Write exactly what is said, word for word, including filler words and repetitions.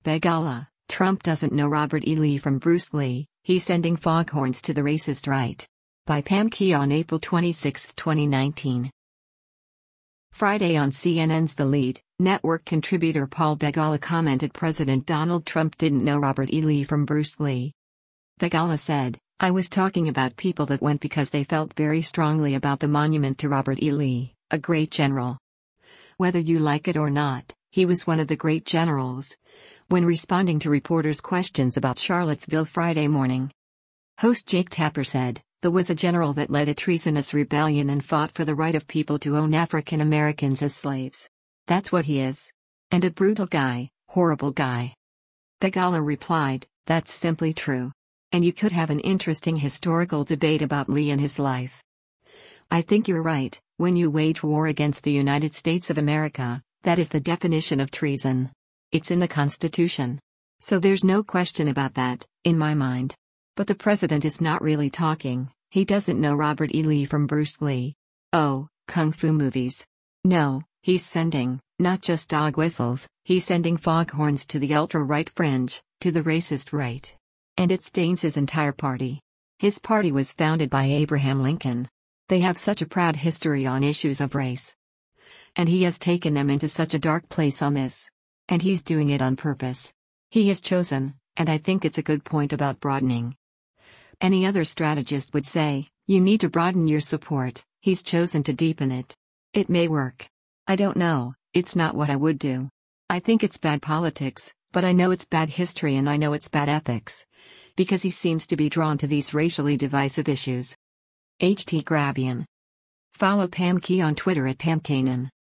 Begala, Trump doesn't know Robert E. Lee from Bruce Lee, he's sending foghorns to the racist right. By Pam Key on April twenty-sixth, twenty nineteen. Friday on C N N's The Lead, network contributor Paul Begala commented President Donald Trump didn't know Robert E. Lee from Bruce Lee. Begala said, "I was talking about people that went because they felt very strongly about the monument to Robert E. Lee, a great general. Whether you like it or not, he was one of the great generals." When responding to reporters' questions about Charlottesville Friday morning, host Jake Tapper said, "There was a general that led a treasonous rebellion and fought for the right of people to own African Americans as slaves. That's what he is. And a brutal guy, horrible guy." Begala replied, "That's simply true. And you could have an interesting historical debate about Lee and his life. I think you're right, when you wage war against the United States of America, that is the definition of treason. It's in the Constitution. So there's no question about that, in my mind. But the president is not really talking, he doesn't know Robert E. Lee from Bruce Lee. Oh, kung fu movies. No, he's sending, not just dog whistles, he's sending foghorns to the ultra-right fringe, to the racist right. And it stains his entire party. His party was founded by Abraham Lincoln. They have such a proud history on issues of race. And he has taken them into such a dark place on this. And he's doing it on purpose. He has chosen, and I think it's a good point about broadening. Any other strategist would say, you need to broaden your support, he's chosen to deepen it. It may work. I don't know, it's not what I would do. I think it's bad politics, but I know it's bad history and I know it's bad ethics. Because he seems to be drawn to these racially divisive issues. H T Grabian. Follow Pam Key on Twitter at Pam Kanan.